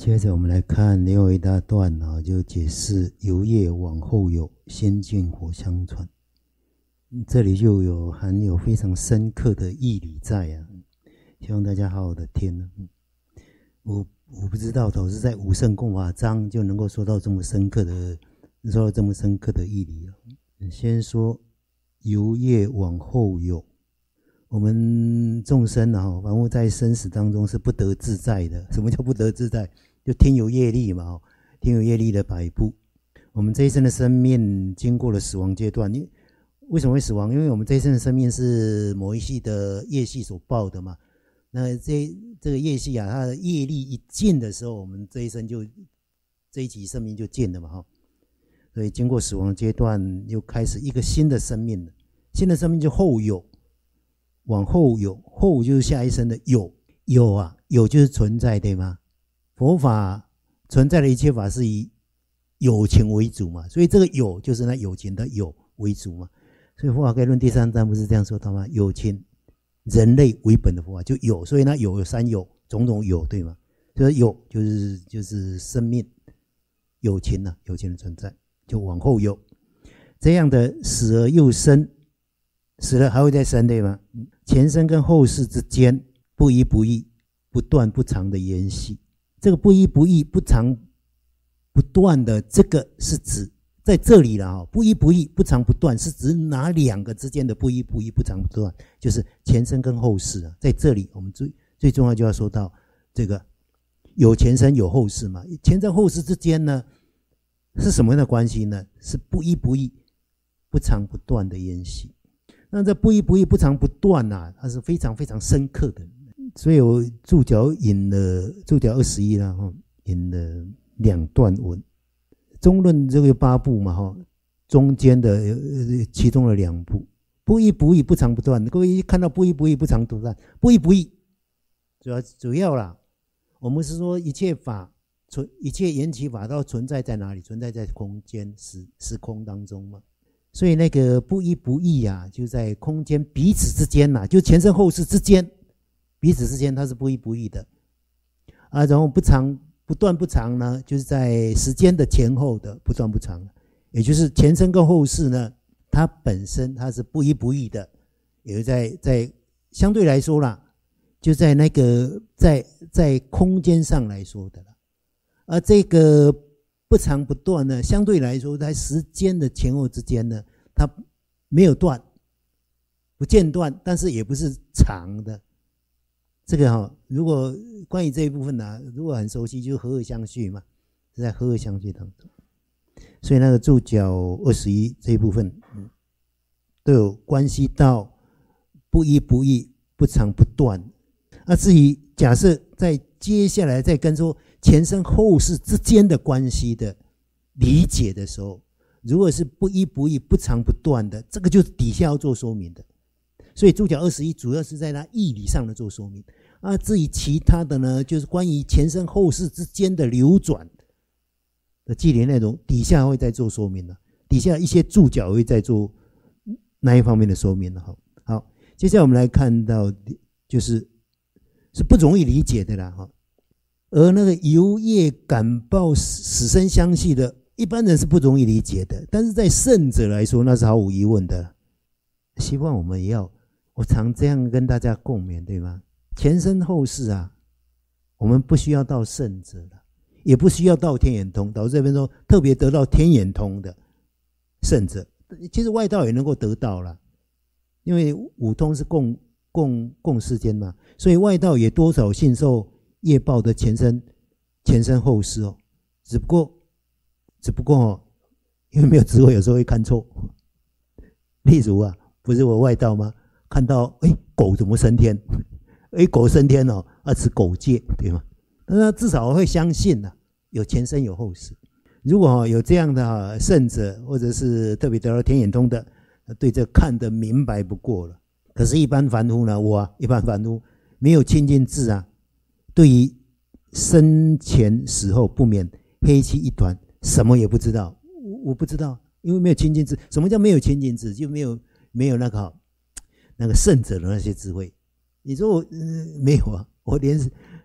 接着我们来看另外一大段就解释由业往后有，先进火相传。这里就含有非常深刻的义理在希望大家好好的听我不知道都是在五圣供法章就能够说到这么深刻的义理先说由业往后有，我们众生凡物在生死当中是不得自在的。什么叫不得自在？就天有业力嘛，天有业力的摆布。我们这一生的生命经过了死亡阶段，为什么会死亡？因为我们这一生的生命是某一系的业系所报的嘛。那这个业系它的业力一尽的时候，我们这一集生命就尽了嘛所以经过死亡阶段，又开始一个新的生命了。新的生命就后有，往后有，后就是下一生的有有就是存在，对吗？佛法存在的一切法是以有情为主嘛，所以这个有就是那有情的有为主嘛。所以佛法概论第3章不是这样说的吗？有情人类为本的佛法就有，所以那有三有，种种有，对吗？所以有就是生命，有情有情的存在就往后有。这样的死而又生，死了还会再生，对吗？前生跟后世之间不依不异、不断不长的延续。这个不依不异、不长不断的，这个是指在这里了不依不异、不长不断是指哪两个之间的不依不异、不长不断？就是前生跟后世在这里我们最重要就要说到这个有前生有后世嘛。前生后世之间呢是什么样的关系呢？是不依不异、不长不断的延续。那这不依不异、不长不断它是非常非常深刻的。所以我注脚引了注脚21引了2段文。中论这个有8部嘛中间的其中的2部，不依不异、不长不断。各位看到不依不异、不长不断，不依不异主要啦，我们是说一切法一切缘起法都存在在哪里？存在在空间时空当中嘛。所以那个不依不异就在空间彼此之间就前生后世之间，彼此之间它是不依不异的然后不长不断不长呢，就是在时间的前后的不断不长，也就是前生跟后世呢，它本身它是不依不异的，也在相对来说啦，就在那个在空间上来说的啦。而这个不长不断呢，相对来说在时间的前后之间呢，它没有断，不间断，但是也不是长的。这个如果关于这一部分如果很熟悉，就是和合相续嘛，是在和合相续当中。所以那个注脚21这一部分都有关系到不依不异、不长不断。至于假设在接下来再跟说前生后世之间的关系的理解的时候，如果是不依不异、不长不断的，这个就是底下要做说明的。所以注脚21主要是在那义理上的做说明至于其他的呢，就是关于前生后世之间的流转的纪理内容，底下会再做说明底下一些注脚会再做那一方面的说明好，接下来我们来看到是不容易理解的啦而那个由业感报死生相续的，一般人是不容易理解的，但是在圣者来说那是毫无疑问的。希望我们也要我常这样跟大家共勉，对吗？前生后世我们不需要到圣者了，也不需要到天眼通。导致这边说特别得到天眼通的圣者，其实外道也能够得到了，因为五通是共世间嘛，所以外道也多少信受业报的前生后世只不过因为没有智慧，有时候会看错。例如不是我外道吗？看到狗怎么升天？狗升天吃狗戒，对吗？但是他至少会相信有前生有后世。如果有这样的圣者，或者是特别得到天眼通的，对这看得明白不过了。可是一般凡夫呢，一般凡夫没有清净智对于生前死后不免黑漆一团，什么也不知道。我不知道，因为没有清净智。什么叫没有清净智？就没有那个圣者的那些智慧。你说我没有我连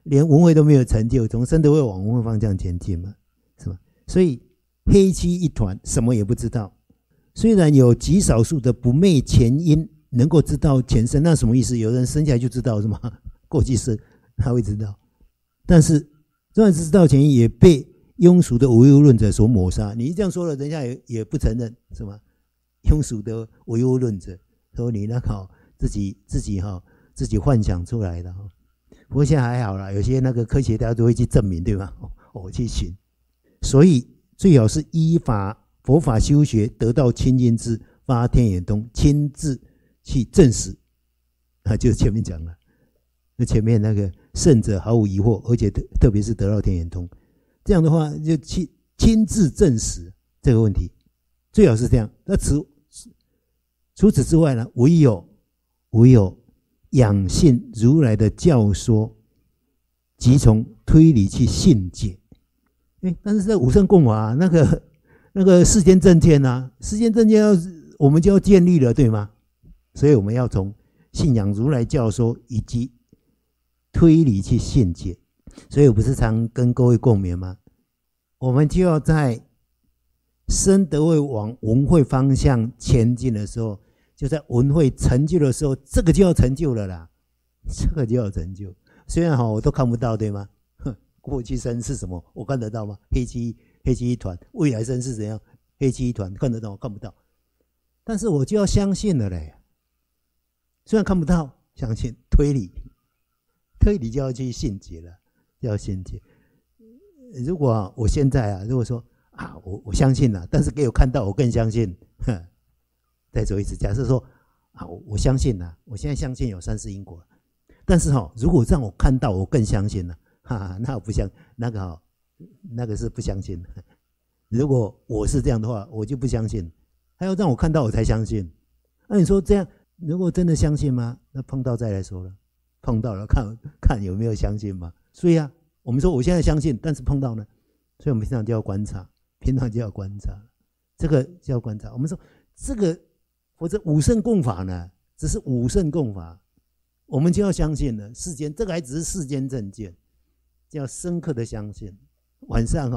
连文慧都没有成就，从生德会往文慧方向前进嘛，是吧？所以黑漆一团，什么也不知道。虽然有极少数的不昧前因能够知道前生，那什么意思？有人生下来就知道是吗？过去生他会知道，但是虽然知道前因，也被庸俗的唯物论者所抹杀。你这样说了，人家也不承认是吗？庸俗的唯物论者说你那个自己幻想出来的。不过现在还好啦，有些那个科学家都会去证明，对吗？去寻，所以最好是依佛法修学，得到清净智，发天眼通，亲自去证实。就前面讲了，那前面那个圣者毫无疑惑，而且特别是得到天眼通，这样的话就去亲自证实这个问题，最好是这样。那除此之外呢，唯有仰信如来的教说，即从推理去信解。但是在五圣共法那个世间正见啊，世间正见我们就要建立了，对吗？所以我们要从信仰如来教说以及推理去信解。所以我不是常跟各位共勉吗？我们就要在生德会往文慧方向前进的时候，就在文慧成就的时候，这个就要成就了啦，这个就要成就。虽然我都看不到，对吗？过去生是什么？我看得到吗？黑漆一团。未来生是怎样？黑漆一团，看得到？我看不到。但是我就要相信了嘞。虽然看不到，相信推理就要去信解了，要信解。如果我现在如果说我相信了，但是给我看到，我更相信。再说一次，假设说我相信了，我现在相信有三世因果，但是如果让我看到，我更相信了。那我不相那个是不相信的。如果我是这样的话，我就不相信，还要让我看到我才相信。那你说这样，如果真的相信吗？那碰到再来说了，碰到了看有没有相信嘛。所以我们说我现在相信，但是碰到呢，所以我们平常就要观察，这个就要观察。我们说这个或者五圣共法呢，只是五圣共法，我们就要相信了。世间这个还只是世间正见。要深刻的相信。晚上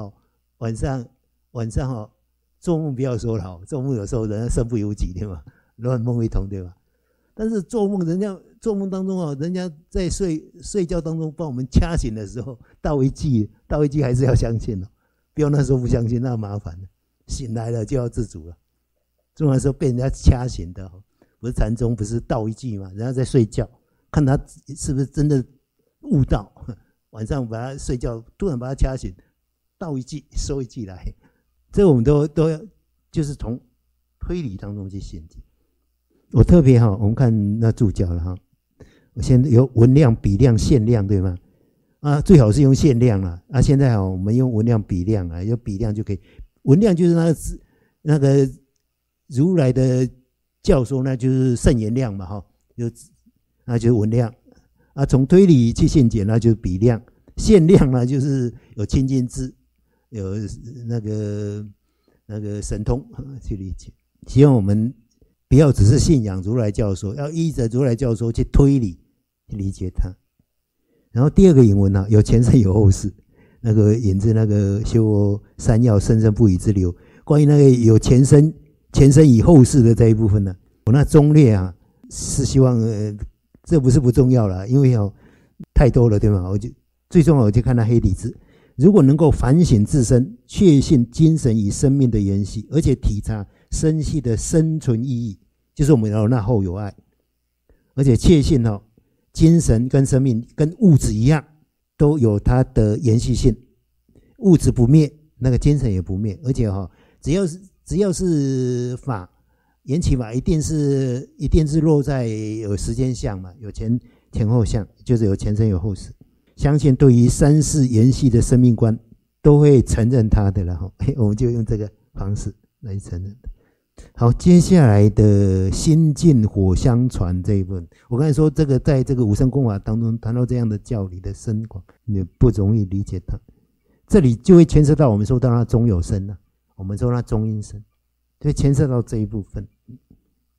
做梦不要说了，做梦有时候人家身不由己，对吧？乱梦一通，对吧？但是做梦当中人家在睡觉当中把我们掐醒的时候，道一句还是要相信不要那时候不相信，那麻烦了。醒来了就要自主了。重要的时候被人家掐醒的，不是禅宗不是道一句吗？人家在睡觉，看他是不是真的悟道。晚上把他睡觉，突然把他掐醒，道一句说一句来，这我们都要就是从推理当中去信解。我特别我们看那注脚了我现在有文量、笔量、限量，对吗？最好是用限量了现在我们用文量、笔量有笔量就可以。文量就是那个如来的教说，那就是圣言量嘛那就是文量。从推理去信解，那就是笔量；限量呢，就是有清净智，有那个神通去理解。希望我们不要只是信仰如来教说，要依着如来教说去推理，去理解它。然后第二个引文有前生有后世，那个引自那个修三要生生不已之流。关于那个有前生与后世的这一部分呢，我那中略是希望这不是不重要了，因为太多了，对吗？最重要我就看那黑体字。如果能够反省自身，确信精神与生命的联系，而且体察生系的生存意义，就是我们那后有爱，而且确信精神跟生命跟物质一样，都有它的延续性，物质不灭，那个精神也不灭，而且只要是法。缘起法一定是落在有时间相嘛，有前后相，就是有前生有后世。相信对于三世缘系的生命观都会承认它的了我们就用这个方式来承认。好，接下来的心净火相传这一部分，我刚才说这个在这个五圣共法当中谈到这样的教理的深广，你不容易理解它。这里就会牵涉到我们说到那中有生我们说那中阴身。所以牵涉到这一部分。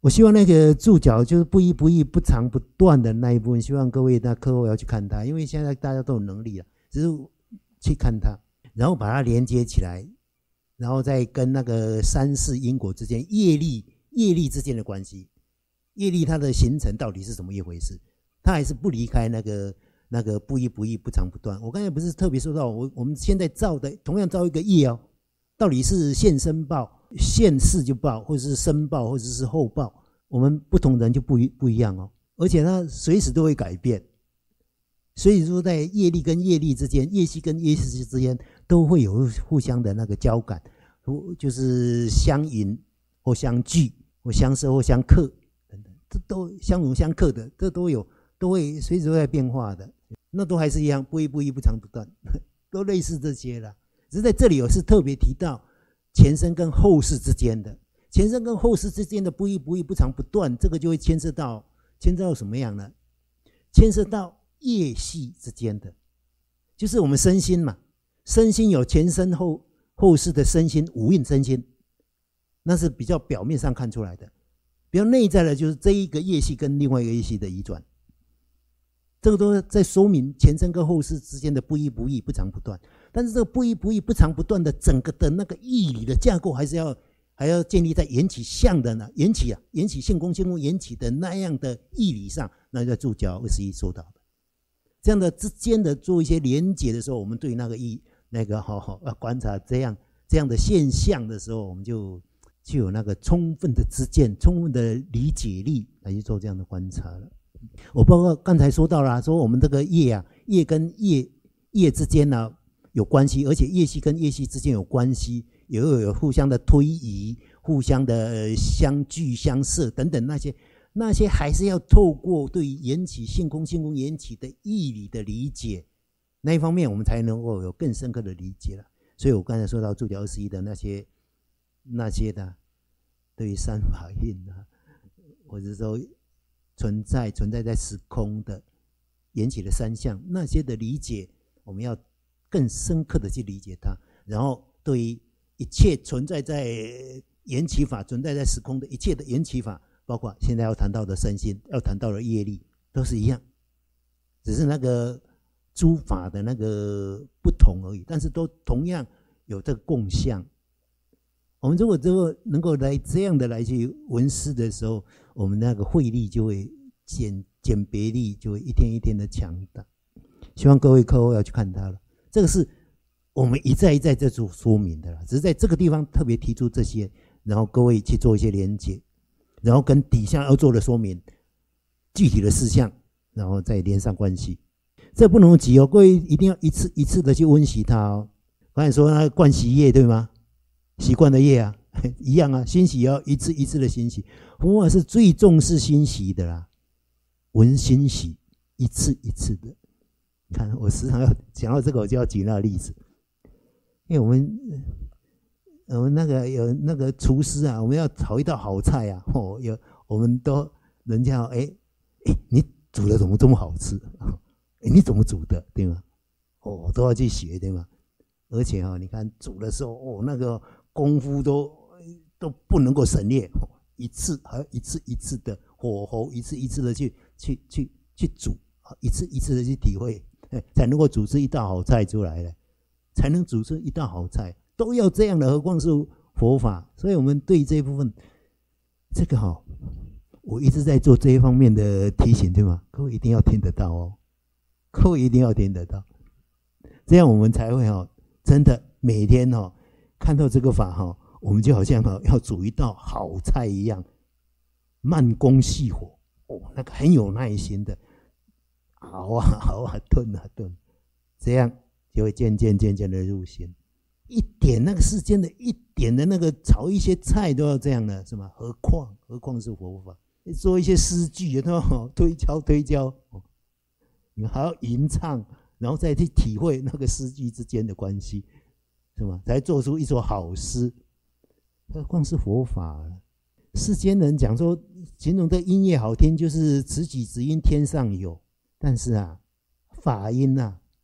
我希望那个注脚就是不依不异、不长不断的那一部分，希望各位那课后要去看它，因为现在大家都有能力了，只是去看它，然后把它连接起来，然后再跟那个三世因果之间、业力之间的关系，业力它的形成到底是怎么一回事？它还是不离开那个不依不异、不长不断。我刚才不是特别说到，我们现在造的同样造一个业哦，到底是现生报、现世就报，或者是生报，或者是后报，我们不同人就不一样哦，而且它随时都会改变。所以说，在业力跟业力之间，业系跟业系之间，都会有互相的那个交感，就是相迎或相聚，或相摄或相克等等，这都相容相克的，这都会随时都在变化的。那都还是一样，不依不异，不长不断，都类似这些啦。只是在这里我是特别提到前生跟后世之间的，前生跟后世之间的不依不异、不长不断，这个就会牵涉到什么样呢？牵涉到业系之间的，就是我们身心嘛，身心有前生后世的身心，五蕴身心，那是比较表面上看出来的。比较内在的就是这一个业系跟另外一个业系的移转，这个都在说明前生跟后世之间的不依不异、不长不断。但是这个不依不异、不长不断的整个的那个义理的架构，还要建立在缘起相的呢，缘起性空缘起的那样的义理上，那在注脚21说到的。这样的之间的做一些连结的时候，我们对那个观察这样的现象的时候，我们就有那个充分的知见、充分的理解力来去做这样的观察了。我包括刚才说到了，说我们这个业业跟业之间呢有关系，而且业系跟业系之间有关系，也有互相的推移、互相的相聚、相摄等等那些还是要透过对于缘起性空缘起的义理的理解，那一方面我们才能够有更深刻的理解了。所以我刚才说到注脚21的那些的对于三法印啊，或者说存在在时空的缘起的三项，那些的理解，我们要更深刻的去理解它，然后对于一切存在在缘起法、存在在时空的一切的缘起法，包括现在要谈到的身心，要谈到的业力，都是一样，只是那个诸法的那个不同而已，但是都同样有这个共相。我们如果能够来这样的来去闻思的时候，我们那个慧力就会鉴别力就会一天一天的强大。希望各位课后要去看它了，这个是我们一再在做说明的啦，只是在这个地方特别提出这些，然后各位去做一些连结，然后跟底下要做的说明具体的事项，然后再连上关系。这不能急哦，各位一定要一次一次的去温习它哦。刚才说那个惯习业对吗？习惯的业啊，一样啊，欣喜也要一次一次的欣喜。佛法是最重视欣喜的啦，闻欣喜，一次一次的。看我时常要讲到这个，我就要举那个例子，因为我们那个有那个厨师啊，我们要炒一道好菜啊，我们都人家你煮的怎么这么好吃？你怎么煮的，对吗？都要去学，对吗？而且你看煮的时候，那个功夫都不能够省略，一次还要一次一次的火候，一次一次的去煮，一次一次的去体会，才能够煮出一道好菜出来了，才能煮出一道好菜，都要这样的，何况是佛法。所以我们对这一部分，这个我一直在做这一方面的提醒，对吗？各位一定要听得到哦，各位一定要听得到，这样我们才会真的每天看到这个法我们就好像要煮一道好菜一样，慢工细火，那个很有耐心的熬啊炖啊炖，这样就会渐渐的入心。一点那个世间的一点的那个炒一些菜都要这样的，是吗？何况是佛法，做一些诗句都要推敲，你还要吟唱，然后再去体会那个诗句之间的关系，是吗？才做出一首好诗。何况是佛法了。世间人讲说，形容的音乐好听，就是此曲只应天上有。但是法音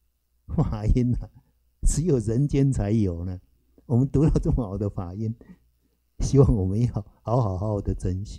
只有人间才有呢。我们读到这么好的法音，希望我们要好好的珍惜，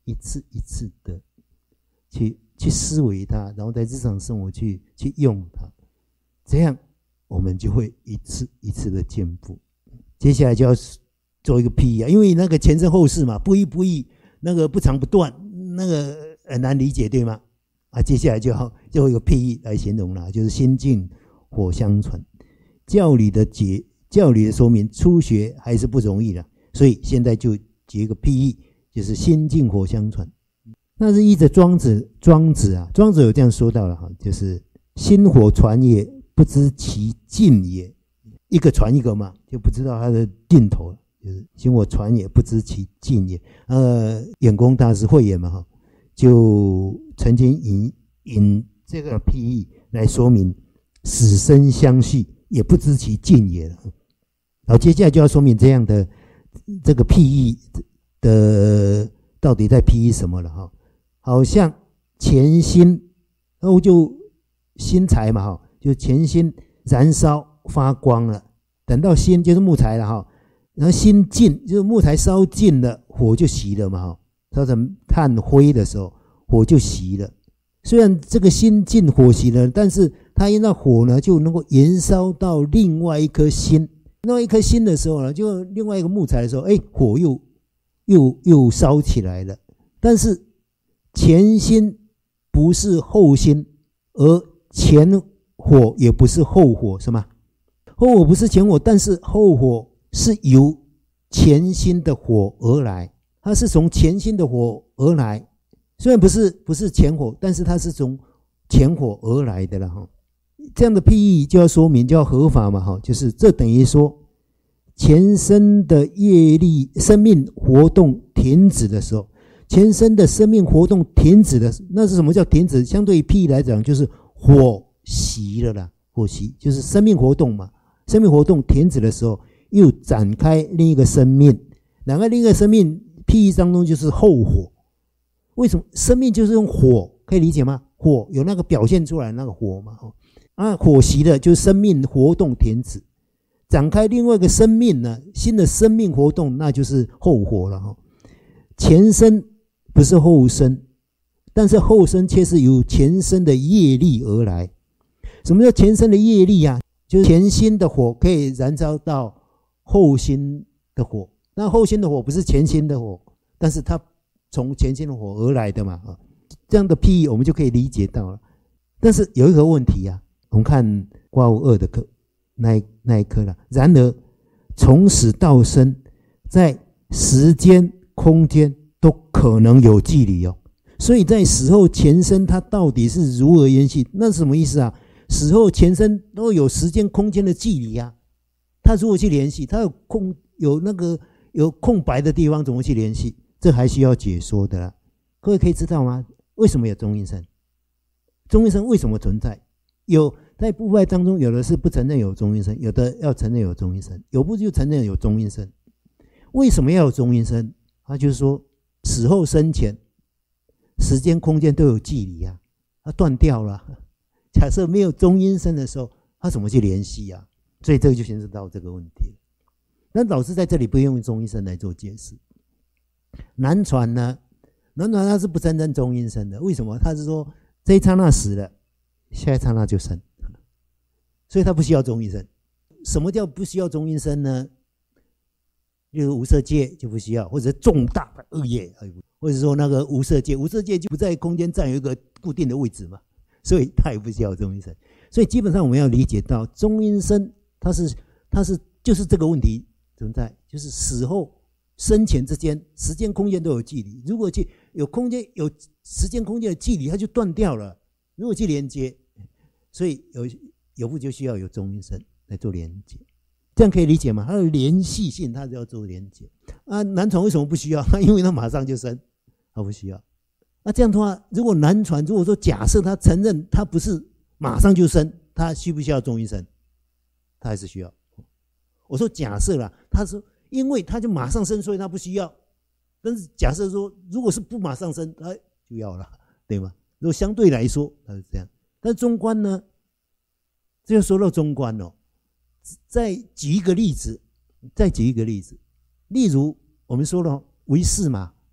一次一次的去思维它，然后在日常生活去用它，这样我们就会一次一次的进步。接下来就要做一个譬喻啊，因为那个前生后世嘛，不依不异，那个不长不断，那个很难理解，对吗？啊，接下来就有一个譬喻来形容了，就是心净火相传。教理的说明，初学还是不容易的，所以现在就举一个譬喻，就是心净火相传。那是依着庄子啊，庄子有这样说到了哈，就是心火传也，不知其尽也。一个传一个嘛，就不知道它的尽头，就是心火传也，不知其尽也。眼光大师慧眼嘛哈，就曾经引这个譬喻来说明死生相续，也不知其尽也了。好，接下来就要说明这样的这个譬喻的到底在譬喻什么了哈。好像前心，然后就薪柴嘛哈，就前心燃烧发光了，等到心就是木材了哈，然后心尽就是木材烧尽了，火就熄了嘛哈，烧成炭灰的时候，火就熄了。虽然这个心尽火熄了，但是它因那火呢就能够延烧到另外一颗心，另外一颗心的时候呢，就另外一个木材的时候，火又烧起来了。但是前心不是后心，而前火也不是后火，是吗？后火不是前火，但是后火是由前心的火而来，它是从前心的火而来。虽然不是前火，但是它是从前火而来的了哈。这样的譬喻就要说明，就要合法嘛哈，就是这等于说前身的业力生命活动停止的时候，前身的生命活动停止的，那是什么叫停止？相对于譬喻来讲，就是火熄了啦，火熄就是生命活动嘛。生命活动停止的时候，又展开另一个生命，然后另一个生命譬喻当中就是后火。为什么生命就是用火？可以理解吗？火有那个表现出来那个火嘛，火熄了就是生命活动停止，展开另外一个生命呢，新的生命活动，那就是后火了哈。前身不是后生，但是后生却是由前身的业力而来。什么叫前身的业力啊？就是前心的火可以燃烧到后心的火，那后心的火不是前心的火，但是它从前心的火而来的嘛，这样的譬喻我们就可以理解到了。但是有一个问题啊，我们看卦物2的课那一课了。然而从始到生，在时间空间都可能有距离哦，所以在死后前身它到底是如何延续？那是什么意思啊？死后前身都有时间空间的距离啊，它如何去联系？它有空白的地方怎么去联系？这还需要解说的啦。各位可以知道吗？为什么有中阴身？中阴身为什么存在？有在部派当中，有的是不承认有中阴身，有的要承认有中阴身，有部就承认有中阴身。为什么要有中阴身？他就是说死后生前时间空间都有距离啊，它断掉了。假设没有中阴身的时候，它怎么去联系啊？所以这个就牵涉到这个问题了。那老师在这里不用中阴身来做解释。南传呢，南传他是不承认中阴身的，为什么？他是说这一刹那死了，下一刹那就生，所以他不需要中阴身。什么叫不需要中阴身呢？例如无色界就不需要，或者重大的恶业，或者说那个无色界就不在空间占有一个固定的位置嘛，所以他也不需要中阴身。所以基本上我们要理解到中阴身，它是就是这个问题存在，就是死后生前之间时间空间都有距离，如果去有空间有时间空间的距离，它就断掉了。如果去连接，所以有部就需要有中阴身来做连接，这样可以理解吗？它的连续性它就要做连接啊。南传为什么不需要？因为它马上就生，它不需要。那这样的话，如果南传如果说假设他承认他不是马上就生，他需不需要中阴身？他还是需要。我说假设啦，他说因为他就马上生，所以他不需要。但是假设说如果是不马上生，他就要了，对吗？如果相对来说他是这样，但是中观呢，这就说到中观哦。再举一个例子，例如我们说了唯识嘛，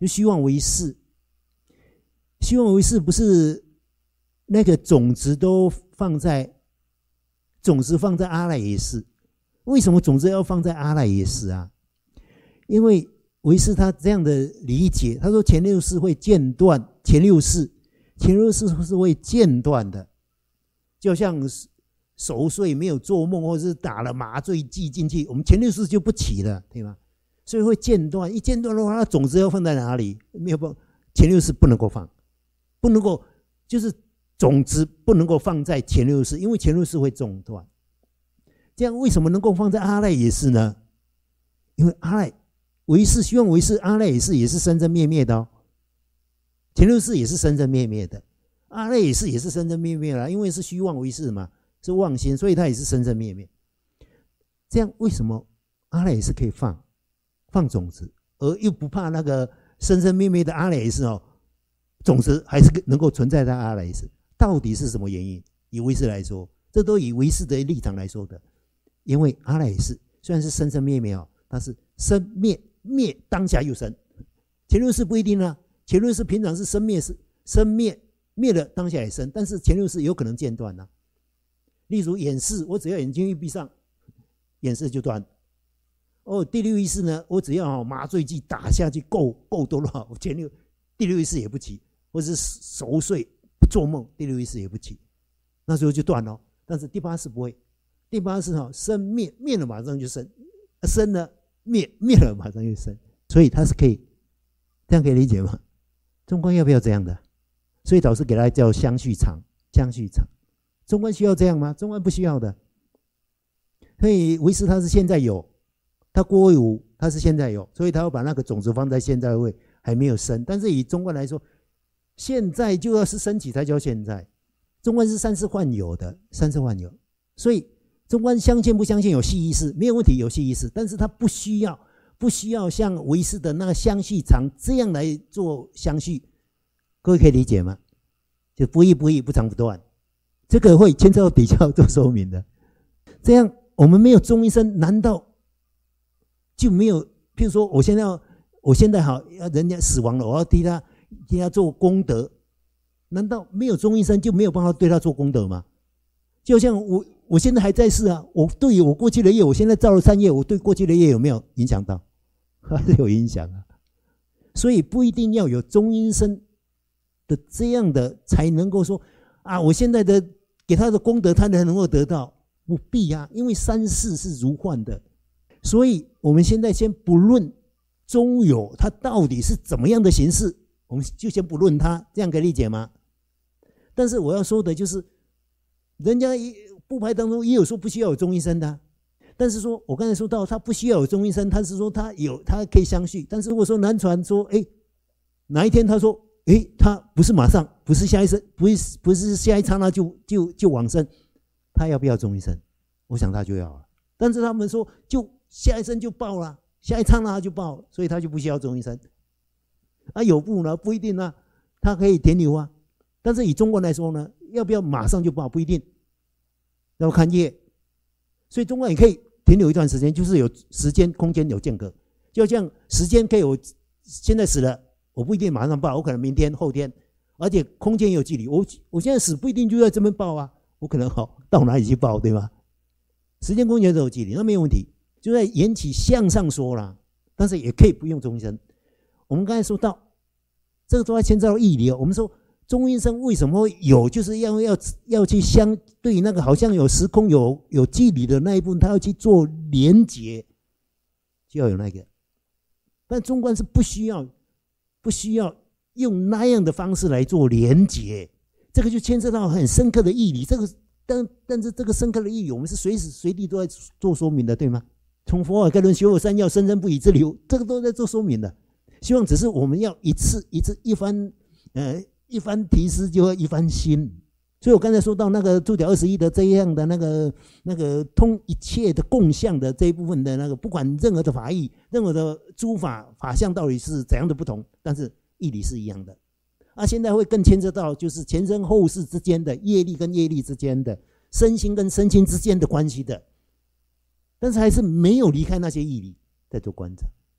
就虚妄为事。虚妄为事不是那个种子都放在阿赖耶识。为什么种子要放在阿赖耶识啊？因为唯识他这样的理解，他说前六识会间断，前六识是会间断的，就像熟睡没有做梦，或者是打了麻醉剂进去，我们前六识就不起了，对吗？所以会间断，一间断的话，它种子要放在哪里？没有办法，前六识不能够放，不能够就是种子不能够放在前六识，因为前六识会中断。这样为什么能够放在阿赖耶识呢？因为阿赖唯识虚妄唯识，阿赖耶识也是生生灭灭的哦，前六识也是生生灭灭的，阿赖耶识也是生生灭灭的，因为是虚妄唯识嘛，是妄心，所以它也是生生灭灭。这样为什么阿赖耶识可以放种子，而又不怕那个生生灭灭的阿赖耶识哦，种子还是能够存在在阿赖耶识？到底是什么原因？以唯识来说，这都以唯识的立场来说的。因为阿赖耶识虽然是生生灭灭哦，但是生灭当下又生，前六识不一定啊。前六识平常是生灭了当下也生，但是前六识有可能间断啊。例如眼识，我只要眼睛一闭上，眼识就断。第六意识呢，我只要麻醉剂打下去够多了，第六意识也不起，或者是熟睡做梦，第六意识也不起，那时候就断了。但是第八识不会。第八识生灭了马上就生，生了灭了马上就生，所以它是可以这样可以理解吗？中观要不要这样的？所以导师给它叫相续场。中观需要这样吗？中观不需要的。所以唯识它是现在有，它过位无，它是现在有，所以它要把那个种子放在现在位，还没有生。但是以中观来说，现在就要是升起才叫现在。中观是三世幻有的，所以中观相信不相信有系意识？没有问题，有系意识，但是它不需要像唯识的那个相续常这样来做相续，各位可以理解吗？就不异不异，不长不断，这个会牵扯到底下做说明的。这样我们没有中阴身，难道就没有？譬如说，我现在好，人家死亡了，我要替他做功德，难道没有中阴身就没有办法对他做功德吗？就像我现在还在世啊，我对于我过去的业，我现在造了善业，我对过去的业有没有影响到？还是有影响啊。所以不一定要有中阴身的这样的才能够说啊，我现在的给他的功德，他能够得到，不必啊，因为三世是如幻的。所以我们现在先不论中有它到底是怎么样的形式，我们就先不论它，这样可以理解吗？但是我要说的就是，人家部派当中也有说不需要有中阴身的，但是说我刚才说到他不需要有中阴身，他是说他可以相续。但是如果说南传说，哪一天他说，他不是马上，不是下一生，不是下一刹那就往生，他要不要中阴身？我想他就要了。但是他们说就下一生就报了，下一刹那他就报，所以他就不需要中阴身。有不呢？不一定啊，他可以停留啊。但是以中国来说呢，要不要马上就报？不一定，要看业。所以中观也可以停留一段时间，就是有时间空间有间隔。就像时间可以，我现在死了，我不一定马上报，我可能明天后天，而且空间也有距离。我现在死不一定就在这边报啊，我可能到哪里去报，对吗？时间空间都有距离，那没有问题，就在缘起向上说啦。但是也可以不用中阴身。我们刚才说到这个都要牵扯到义理哦。我们说中阴身为什么会有，就是要去相对那个好像有时空有距离的那一部分，他要去做连结，就要有那个。但中观是不需要用那样的方式来做连结，这个就牵涉到很深刻的义理。这个但是这个深刻的义理，我们是随时随地都在做说明的，对吗？从佛法概论、学有三要、生生不已之理，这个都在做说明的。希望只是我们要一次一番提示，就会一番心。所以我刚才说到那个注解21的这样的那个通一切的共相的这一部分的那个，不管任何的法义、任何的诸法相到底是怎样的不同，但是义理是一样的。现在会更牵涉到就是前生后世之间的业力跟业力之间的身心跟身心之间的关系的，但是还是没有离开那些义理在做观察。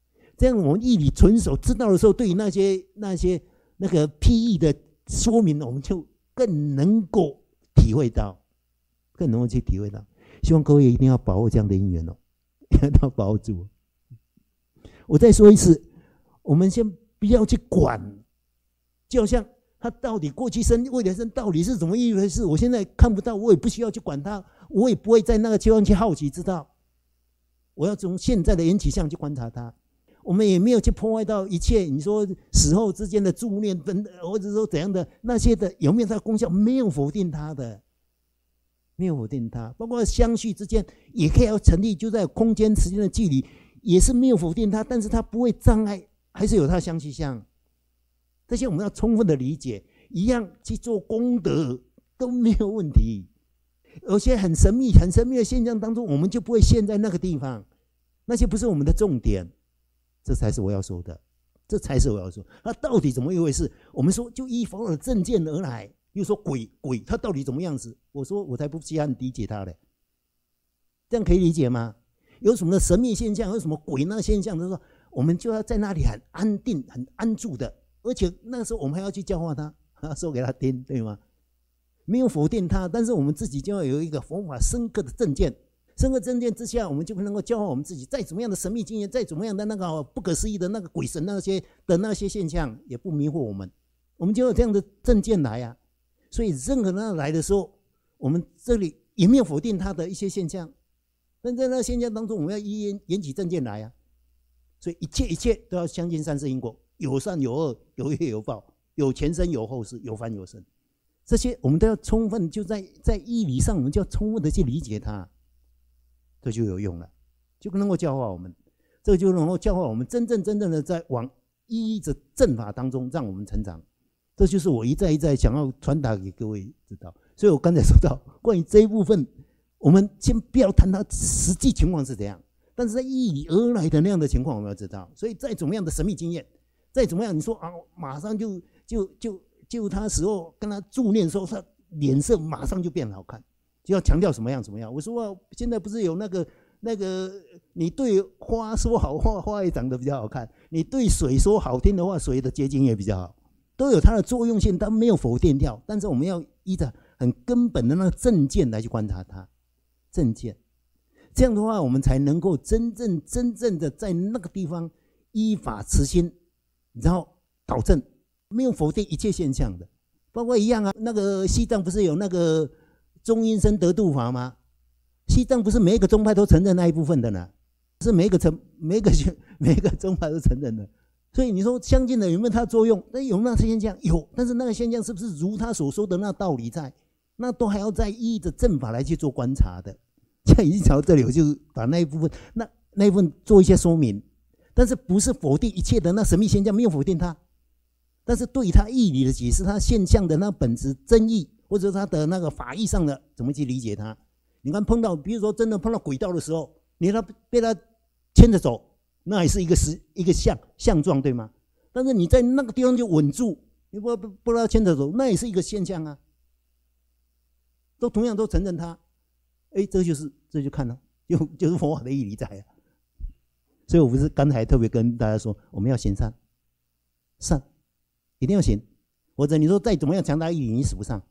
这样我们义理纯熟知道的时候，对于那些那个譬喻的说明，我们就更能够体会到，更能够去体会到。希望各位一定要把握这样的因缘哦，一定要把握住。我再说一次，我们先不要去管，就好像他到底过去生、未来生到底是怎么一回事，我现在看不到，我也不需要去管他，我也不会在那个地方去好奇知道。我要从现在的缘起相去观察它。我们也没有去破坏到一切，你说死后之间的助念等等，或者说怎样的那些的有没有它的功效？没有否定它的，没有否定它。包括相续之间也可以要成立，就在空间时间的距离也是没有否定它，但是它不会障碍，还是有它的相续相。这些我们要充分的理解，一样去做功德都没有问题。有些很神秘的现象当中，我们就不会陷在那个地方，那些不是我们的重点。这才是我要说的，这才是我要说。它到底怎么一回事？我们说就依佛的正见而来。又说鬼，它到底怎么样子？我说我才不稀罕理解它嘞，这样可以理解吗？有什么神秘现象，有什么鬼那现象，就是说我们就要在那里很安定、很安住的，而且那个时候我们还要去教化他，说给他听，对吗？没有否定他，但是我们自己就要有一个佛法深刻的正见。深刻正见之下，我们就能够教化我们自己。再怎么样的神秘经验，再怎么样的那个不可思议的那个鬼神那些现象，也不迷惑我们。我们就有这样的正见来啊。所以任何那来的时候，我们这里也没有否定它的一些现象，但在那个现象当中，我们要依缘起正见来啊。所以一切都要相信三世因果，有善有恶，有业有报，有前生有后世，有凡有生。这些我们都要充分，就在义理上，我们就要充分的去理解它。这就有用了，就能够教化我们，这就能够教化我们真正的在往依着正法当中让我们成长。这就是我一再想要传达给各位知道。所以我刚才说到关于这一部分，我们先不要谈它实际情况是怎样，但是在义理而来的那样的情况我们要知道。所以再怎么样的神秘经验，再怎么样你说啊，马上就他时候跟他助念的时候，他脸色马上就变好看。就要强调什么样？我说现在不是有那个，你对花说好话，花也长得比较好看；你对水说好听的话，水的结晶也比较好，都有它的作用性，它没有否定掉。但是我们要依着很根本的那个正见来去观察它，正见，这样的话，我们才能够真正的在那个地方依法持心，然后导正，没有否定一切现象的。包括一样啊，那个西藏不是有那个中阴身得度法吗？西藏不是每一个宗派都承认那一部分的呢，是每一个宗派都承认的。所以你说相近的有没有它的作用？那有没有那现象？有，但是那个现象是不是如他所说的那道理在？那都还要再依着正法来去做观察的。现在已经讲到这里，我就把那一部分那一部分做一些说明，但是不是否定一切的那神秘现象，没有否定它，但是对他义理的解释，他现象的那本质真义，或者他的那个法义上的怎么去理解它？你看比如说真的碰到轨道的时候，你被他牵着走，那也是一个相状，对吗？但是你在那个地方就稳住，你不让他牵着走，那也是一个现象啊。都同样都承认它，这就看了，就是佛法的义理在啊。所以我不是刚才特别跟大家说，我们要行善一定要行，或者你说再怎么样强大义理，你使不上。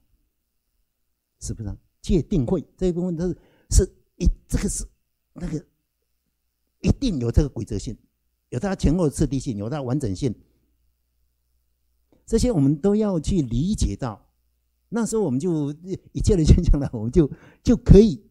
戒定慧这一部分这个是那个一定有这个规则性，有它前后的次第性，有它的完整性，这些我们都要去理解到。那时候我们就一切的现象呢，我们就可以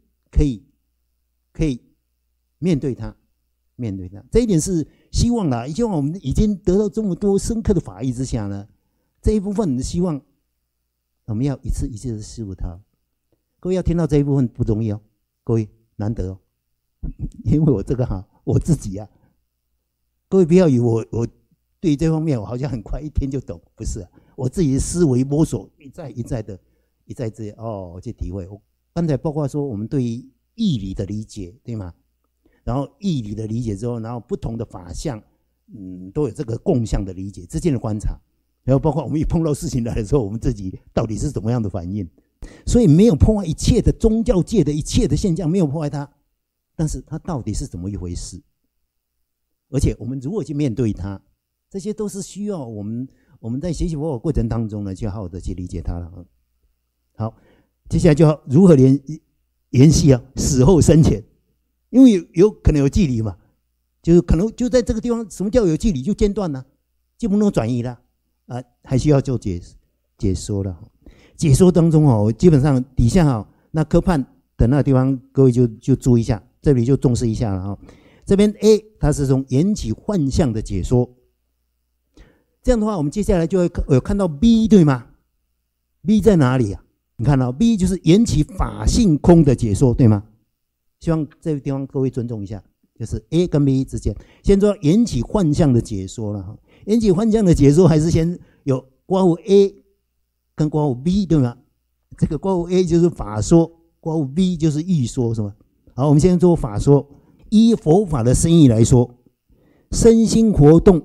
面对它。这一点是希望啦，希望我们已经得到这么多深刻的法义之下呢，这一部分希望我们要一次一次的示入它。各位要听到这一部分不容易哦，各位难得哦，因为我这个我自己啊，各位不要以为我对这方面我好像很快一天就懂，不是啊，我自己的思维摸索一再这去体会。我刚才包括说我们对于义理的理解，对吗？然后义理的理解之后，然后不同的法相，都有这个共相的理解之间的观察，然后包括我们一碰到事情来的时候，我们自己到底是怎么样的反应。所以没有破坏一切的宗教界的一切的现象，没有破坏它，但是它到底是怎么一回事？ 而且我们如何去面对它，这些都是需要我们在学习佛法过程当中呢，就好好的去理解它了。好，接下来就要如何联系啊，死后生前，因为有可能有距离嘛，就是可能就在这个地方，什么叫有距离就间断了，就不能转移了啊，还需要做解说了。解说当中哦，基本上底下哦，那科判的那个地方，各位就注意一下，这里就重视一下了哈。这边 A 它是从缘起幻象的解说，这样的话，我们接下来就会有看到 B 对吗 ？B 在哪里啊？你看到 B 就是缘起法性空的解说，对吗？希望这个地方各位尊重一下，就是 A 跟 B 之间，先做缘起幻象的解说了哈。缘起幻象的解说还是先有括弧 A 跟括弧 B 对吗？这个括弧 A 就是法说，括弧 B 就是欲说，是吧？好，我们先做法说。依佛法的深意来说，身心活动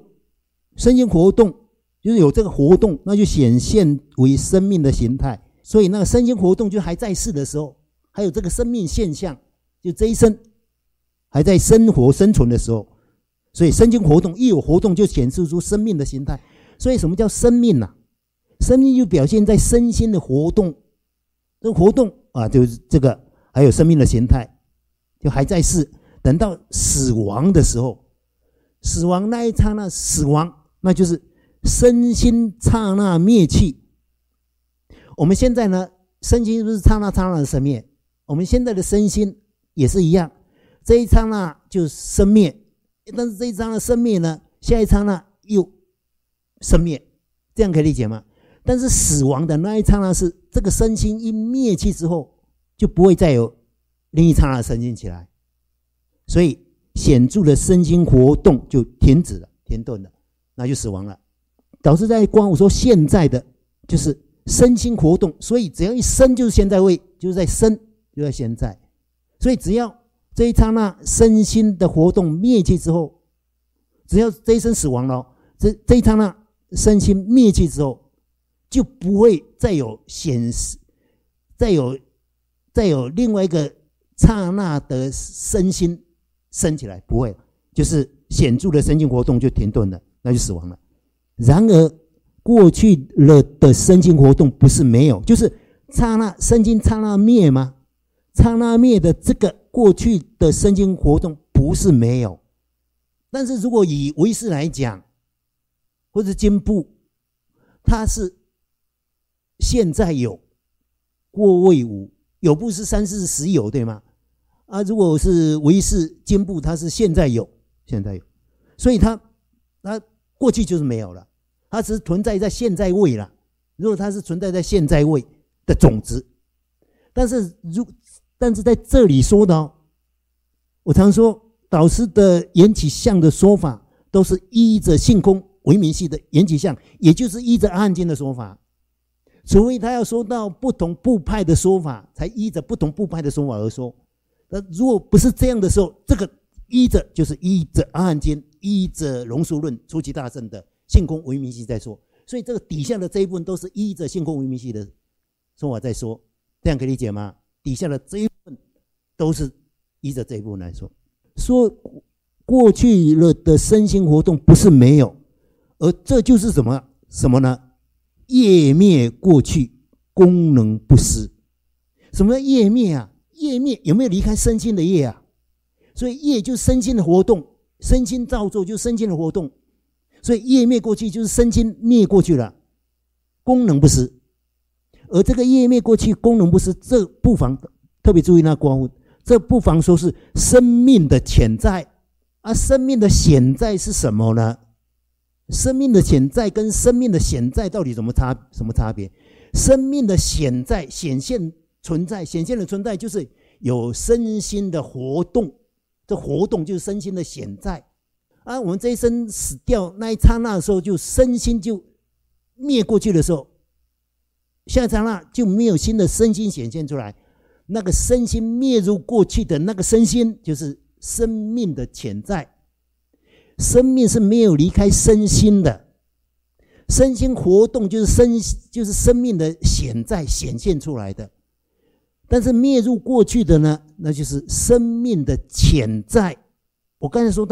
就是有这个活动，那就显现为生命的形态。所以那个身心活动就还在世的时候，还有这个生命现象，就这一生还在生活生存的时候，所以身心活动一有活动就显示出生命的形态。所以什么叫生命啊？生命就表现在身心的活动，这个活动啊，就是这个还有生命的形态，就还在世。等到死亡的时候，死亡那一刹那死亡，那就是身心刹那灭去。我们现在呢，身心是不是刹那的生灭？我们现在的身心也是一样，这一刹那就生灭，但是这一刹那生灭呢，下一刹那又生灭，这样可以理解吗？但是死亡的那一刹那是这个身心一灭去之后，就不会再有另一刹那身心起来。所以显著的身心活动就停止了，停顿了，那就死亡了。导致在光我说现在的就是身心活动，所以只要一生就是现在位，就是在生就在现在。所以只要这一刹那身心的活动灭去之后，只要这一生死亡了，这一刹那身心灭去之后，就不会再有显示，再有另外一个刹那的身心升起来，不会，就是显著的身心活动就停顿了，那就死亡了。然而过去了的身心活动不是没有，就是刹那身心刹那灭吗？刹那灭的这个过去的身心活动不是没有，但是如果以唯识来讲，或者经部，它是现在有，过未无，有部是三世实有，对吗？啊，如果是唯识经部，它是现在有，所以它过去就是没有了，它只是存在在现在位了。如果它是存在在现在位的种子，但是在这里说的我常说导师的缘起相的说法都是依着性空唯名系的缘起相，也就是依着阿含经的说法，除非他要说到不同部派的说法，才依着不同部派的说法而说。那如果不是这样的时候，这个就是依着阿含经，依着龙树论初期大乘的性空唯名系在说，所以这个底下的这一部分都是依着性空唯名系的说法在说，这样可以理解吗？底下的这一部分都是依着这一部分来说，说过去了的身心活动不是没有，而这就是什么呢？业灭过去，功能不失。什么叫业灭啊？业灭有没有离开身心的业啊？所以业就是身心的活动，身心造作就是身心的活动，所以业灭过去就是身心灭过去了，功能不失。而这个业灭过去，功能不失，这不妨特别注意那光，这不妨说是生命的潜在啊。生命的显在是什么呢？生命的潜在跟生命的显在到底什么差别？生命的显在显现的存在就是有身心的活动，这活动就是身心的显在啊。我们这一生死掉那一刹那的时候，就身心就灭过去的时候，下一刹那就没有新的身心显现出来，那个身心灭入过去的那个身心就是生命的潜在。生命是没有离开身心的，身心活动就是生命的显在显现出来的。但是灭入过去的呢，那就是生命的潜在。我刚才说到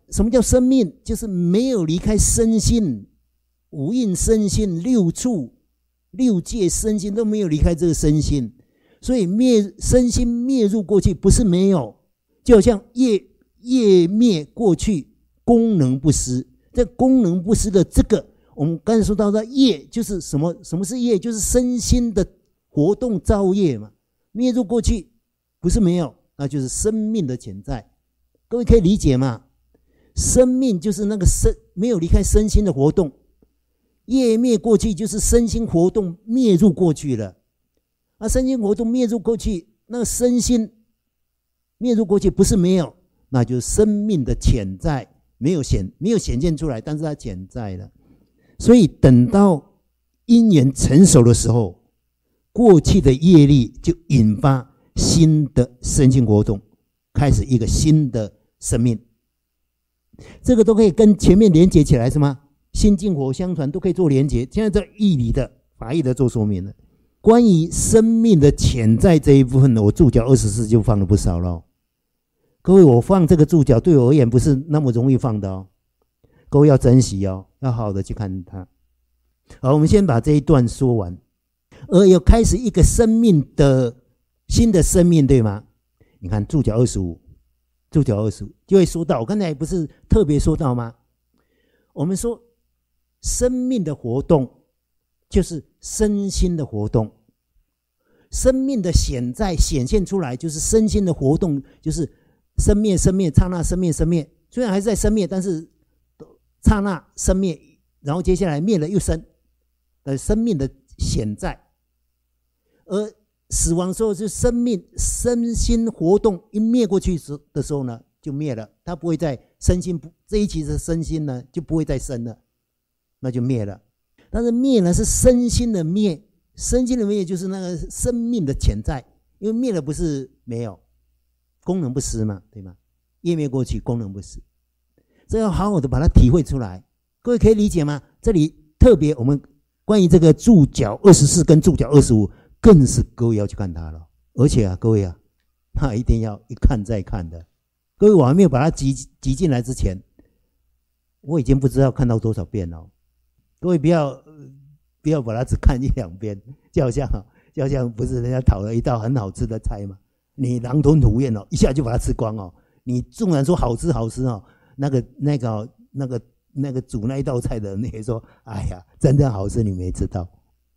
什么叫生命？就是没有离开身心，五蕴身心六处六界身心都没有离开这个身心，所以身心灭入过去不是没有，就好像业灭过去，功能不失。这功能不失的这个，我们刚才说到的业就是什么？什么是业？就是身心的活动造业嘛。灭入过去不是没有，那就是生命的潜在。各位可以理解吗？生命就是那个没有离开身心的活动，业灭过去就是身心活动灭入过去了。身心活动灭入过去，那个身心灭入过去不是没有，那就是生命的潜在，没有显现出来，但是它潜在了。所以等到因缘成熟的时候，过去的业力就引发新的身心活动，开始一个新的生命。这个都可以跟前面连接起来，是吗？心净火相传都可以做连接。现在在义理的法义的做说明了。关于生命的潜在这一部分呢，我注脚24就放了不少了。各位，我放这个注脚对我而言不是那么容易放的哦，各位要珍惜哦，要好好的去看它。好，我们先把这一段说完。而有开始一个生命的新的生命，对吗？你看注脚25，注脚25就会说到，我刚才不是特别说到吗？我们说生命的活动就是身心的活动，生命的显在显现出来就是身心的活动，就是生灭生灭，刹那生灭生灭，虽然还是在生灭，但是刹那生灭，然后接下来灭了又生的生命的显在。而死亡时候是生命身心活动一灭过去的时候呢，就灭了，它不会再身心这一期的身心呢就不会再生了，那就灭了。但是灭呢是身心的灭，身心的灭就是那个生命的潜在，因为灭了不是没有，功能不失嘛，对吗？业灭过去，功能不失，这要好好的把它体会出来。各位可以理解吗？这里特别我们关于这个注脚24跟注脚25，更是各位要去看它了。而且啊，各位啊，那一定要一看再看的。各位，我还没有把它挤进来之前，我已经不知道看到多少遍了。各位不要把它只看1-2遍，就好像不是人家讨了一道很好吃的菜嘛，你狼吞虎咽哦，一下就把它吃光哦。你纵然说好吃哦，那个煮那一道菜的人也说，哎呀，真正好吃你没知道，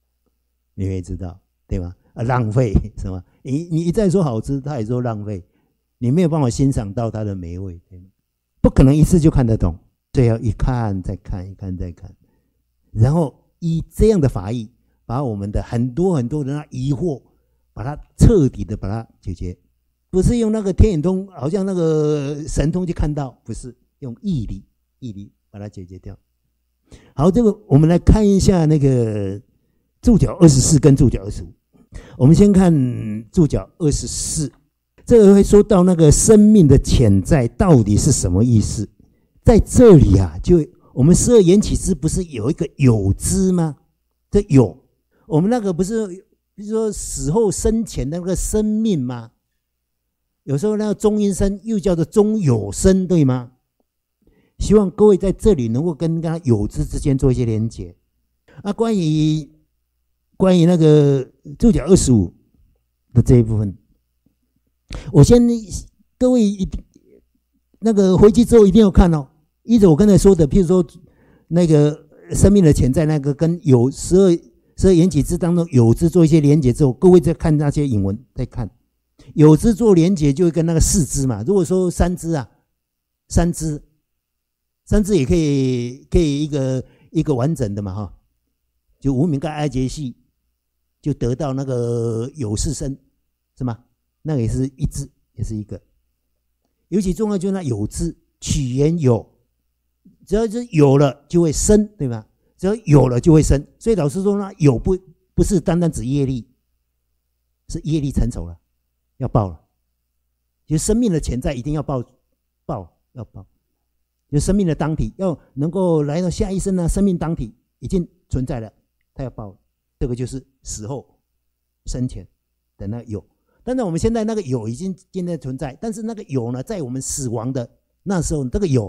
对吗？浪费什么？你一再说好吃，他也说浪费，你没有办法欣赏到它的美味，对吗？不可能一次就看得懂，所以要一看再看，一看再看，然后以这样的法义，把我们的很多人的疑惑，把它彻底的把它解决，不是用那个天眼通，好像那个神通去看到，不是用义理把它解决掉。好，这个我们来看一下那个注脚24跟注脚25。我们先看注脚24，这个会说到那个生命的潜在到底是什么意思。在这里啊，就我们12缘起支不是有一个有支吗？这有，我们那个不是比如说死后生前的那个生命吗？有时候那个中阴身又叫做中有身，对吗？希望各位在这里能够跟他有支之间做一些连结。关于那个注脚25的这一部分，我先各位那个回去之后一定要看哦。依着我刚才说的，譬如说那个生命的潜在，那个跟有12缘起支当中有支做一些连结之后，各位再看那些引文，再看有支做连结就会跟那个4支嘛。如果说3支啊，3支也可以一个完整的嘛哈，就无明盖哀结系就得到那个有4身是吗？那个也是一支，也是一个。尤其重要就是那有支取言有，只要是有了就会生，对吧？只要有了就会生，所以老师说那有不是单单指业力，是业力成熟了，要报了。就生命的潜在一定要报，就生命的当体要能够来到下一生呢，生命当体已经存在了，他要报了。这个就是死后生前的那有。但是我们现在那个有已经现在存在，但是那个有呢，在我们死亡的那时候，这个有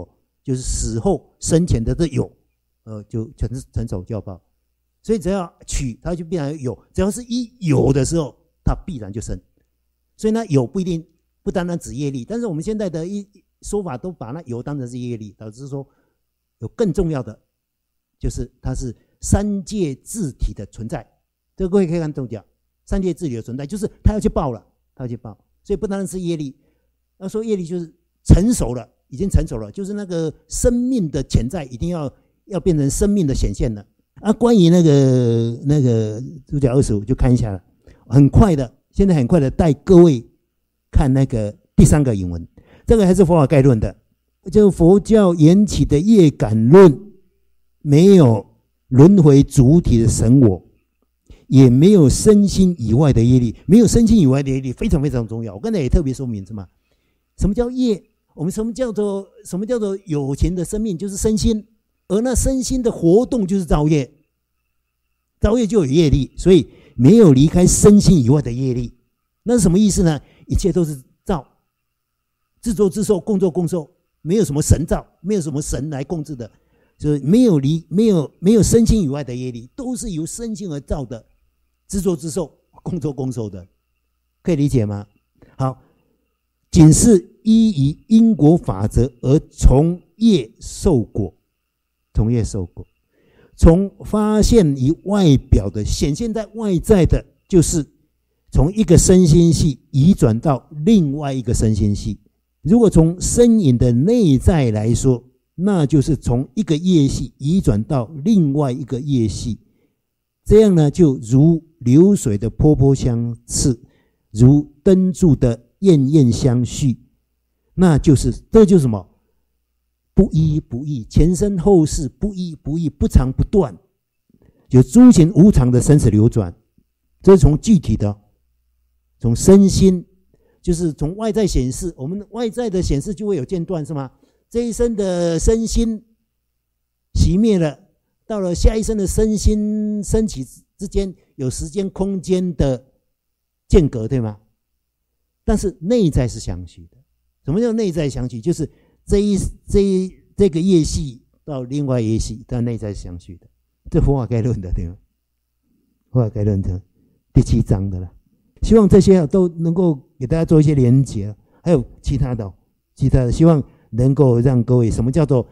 就是死后生前的这有，就成熟就要报。所以只要取，它就必然有，只要是一有的时候，它必然就生。所以呢，有不单单指业力，但是我们现在的说法都把那有当成是业力，导致说有更重要的，就是它是三界自体的存在。这个各位可以看重点，三界自体的存在就是它要去报了，它要去报。所以不单单是业力，要说业力就是成熟了，已经成熟了，就是那个生命的潜在一定要变成生命的显现了。关于那个主角25就看一下了，现在很快的带各位看那个第3个引文，这个还是佛法概论的，就佛教缘起的业感论，没有轮回主体的神我，也没有身心以外的业力，没有身心以外的业力非常非常重要。我刚才也特别说明什么叫业，我们什么叫做有情的生命，就是身心，而那身心的活动就是造业，造业就有业力，所以没有离开身心以外的业力。那是什么意思呢？一切都是造，自作自受，共作共受，没有什么神造，没有什么神来控制的，就是没有身心以外的业力，都是由身心而造的，自作自受，共作共受的，可以理解吗？好，仅是依于因果法则而从业受果，从业受果，从发现于外表的显现在外在的，就是从一个身心系移转到另外一个身心系。如果从身隐的内在来说，那就是从一个业系移转到另外一个业系，这样呢，就如流水的波波相次，如灯柱的焰焰相续，这就是什么？不依不异，前生后世不依不异，不长不断，有诸行无常的生死流转。这是从具体的，从身心，就是从外在显示，我们外在的显示就会有间断，是吗？这一生的身心熄灭了，到了下一生的身心升起之间有时间空间的间隔，对吗？但是内在是相续的。什么叫内在相续？就是这个业系到另外业系，到内在是相续的。这佛法概论的，对吗？佛法概论的第7章的了。希望这些都能够给大家做一些连结，还有其他的，希望能够让各位，什么叫做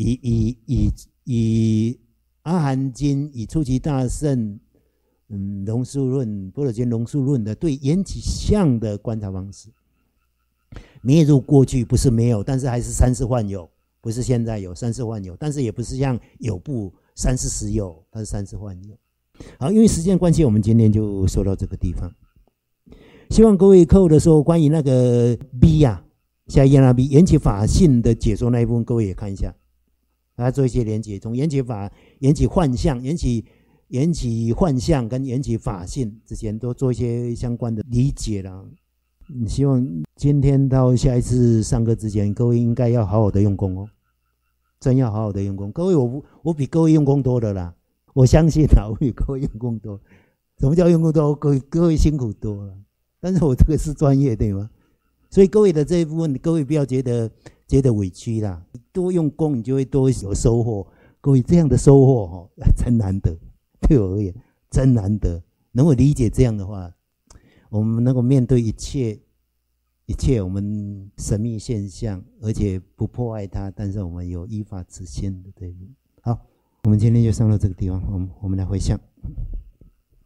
以阿含经、以初级大圣龙树论、般若经龙树论的对缘起相的观察方式。灭入过去不是没有，但是还是三世幻有，不是现在有，三世幻有，但是也不是像有部三世实有，它是三世幻有。好，因为时间关系，我们今天就说到这个地方。希望各位课后的时候，关于那个 B 下一页那 B 缘起法性的解说那一部分，各位也看一下，大家做一些连结，从缘起法、缘起幻象、缘起幻象跟缘起法性之间都做一些相关的理解啦。希望今天到下一次上课之前，各位应该要好好的用功哦，真要好好的用功。各位，我比各位用功多了啦，我相信我比各位用功多。什么叫用功多？各位辛苦多了，但是我这个是专业，对吗？所以各位的这一部分，各位不要觉得委屈啦，多用功你就会多有收获。各位这样的收获真难得，对我而言真难得。能够理解这样的话，我们能够面对一切我们神秘现象，而且不破坏它，但是我们有依法执行的，对不对？好，我们今天就上到这个地方，我们来回向。